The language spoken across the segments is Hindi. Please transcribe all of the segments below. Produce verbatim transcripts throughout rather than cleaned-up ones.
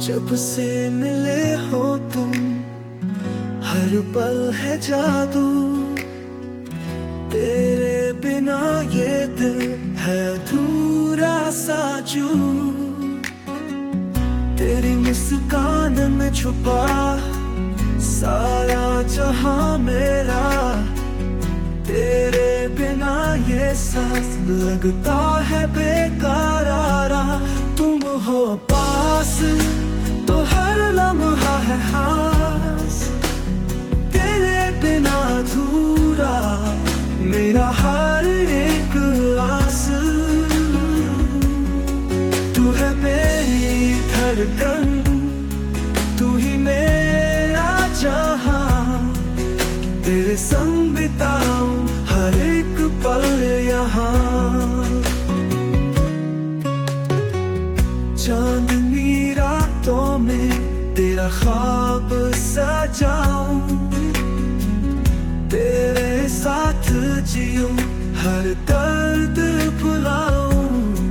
जब से मिले हो तुम, हर पल है जादू। तेरे बिना ये दिल है अधूरा सा जू। तेरी मुस्कान में छुपा सारा जहां मेरा। तेरे बिना ये सांस लगता है बेकरारा। तुम हो पास तो हर लम्हा है खास। तेरे बिना अधूरा मेरा हर एक आस। तू है मेरी धड़कन, तू ही मेरा जहां। तेरे संग बिताऊं हर एक पल यहाँ। चांदनी रातों में तेरा ख्वाब सजाऊं। तेरे साथ जीऊं, हर दर्द भुलाऊं।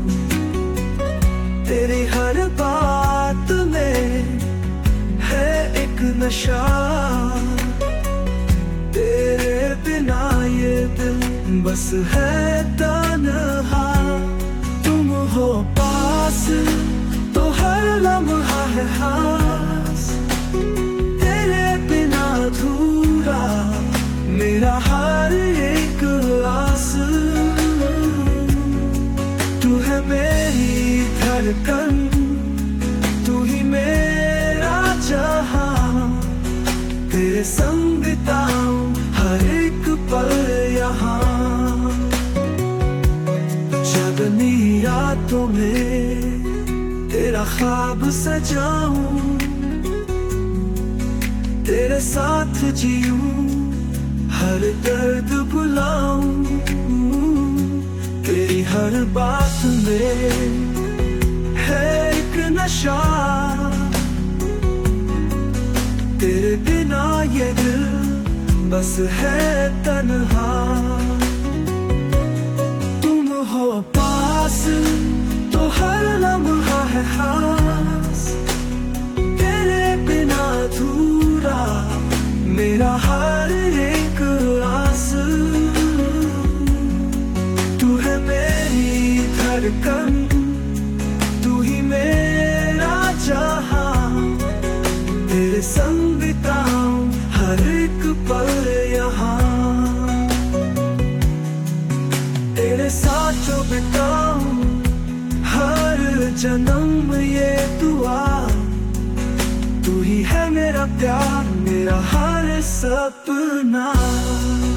तेरी हर बात में है एक नशा। तेरे बिना ये दिल बस है तन्हा। तुम हो पास तो हर लम्हा है खास। तेरे बिना अधूरा मेरा हर एक आस। तू है मेरी धड़कन, तू ही मेरा जहां। तेरे संग बिताऊं हर एक पल यहाँ। चांदनी रातों में तेरा ख्वाब सजाऊं। तेरे साथ जीऊं, हर दर्द भुलाऊं। तेरी हर बात में है एक नशा। तेरे बिना ये दिल बस है तन्हा। तुम हो पास तो हर लम्हा है खास। तेरे बिना अधूरा मेरा हर एक आस। तू है मेरी धड़कन, तू ही मेरा जहां। तेरे संग बिताऊं हर एक पल यहाँ। तेरे साथ जो बिताऊं हर जन्म ये दुआ। तू ही है मेरा प्यार, मेरा हर सपना।